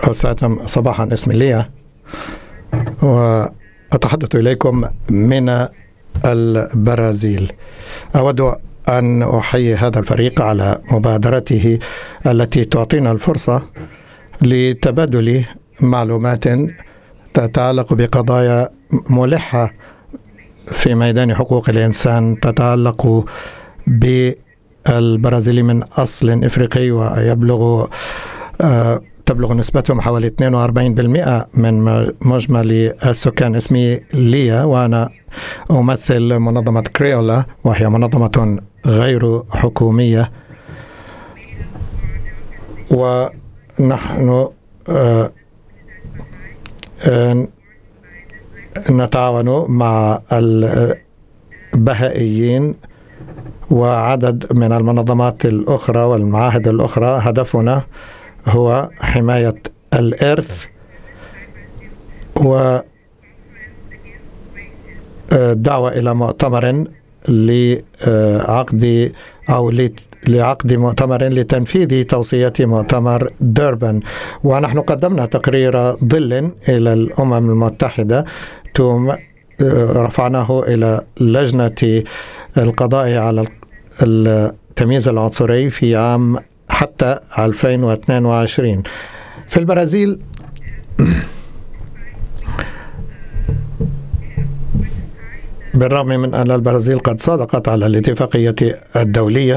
صباحا، اسمي ليا وأتحدث إليكم من البرازيل. أود أن أحيي هذا الفريق على مبادرته التي تعطينا الفرصة لتبادل معلومات تتعلق بقضايا ملحة في ميدان حقوق الإنسان، تتعلق بالبرازيل من أصل إفريقي تبلغ نسبتهم حوالي 42% من مجمل السكان. اسمي ليا وأنا أمثل منظمة كريولا، وهي منظمة غير حكومية، ونحن نتعاون مع البهائيين وعدد من المنظمات الأخرى والمعاهد الأخرى. هدفنا هو حماية الإرث ودعوة إلى مؤتمر لعقد مؤتمر لتنفيذ توصيات مؤتمر ديربن. ونحن قدمنا تقرير ظل إلى الأمم المتحدة، رفعناه إلى لجنة القضاء على التمييز العنصري في عام حتى 2022 في البرازيل. بالرغم من أن البرازيل قد صادقت على الاتفاقية الدولية،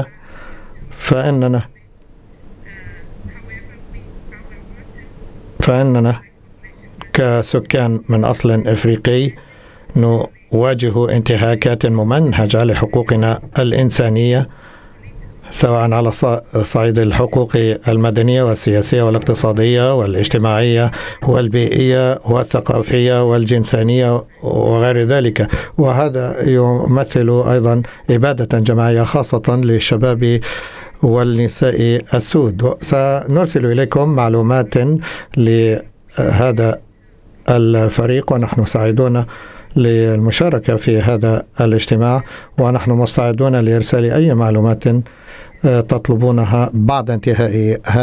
فإننا كسكان من أصل إفريقي نواجه انتهاكات ممنهجة لحقوقنا الإنسانية، سواء على صعيد الحقوق المدنية والسياسية والاقتصادية والاجتماعية والبيئية والثقافية والجنسانية وغير ذلك. وهذا يمثل أيضا إبادة جماعية خاصة للشباب والنساء السود. سنرسل إليكم معلومات لهذا الفريق، ونحن سعيدون للمشاركة في هذا الاجتماع، ونحن مستعدون لإرسال أي معلومات تطلبونها بعد انتهاء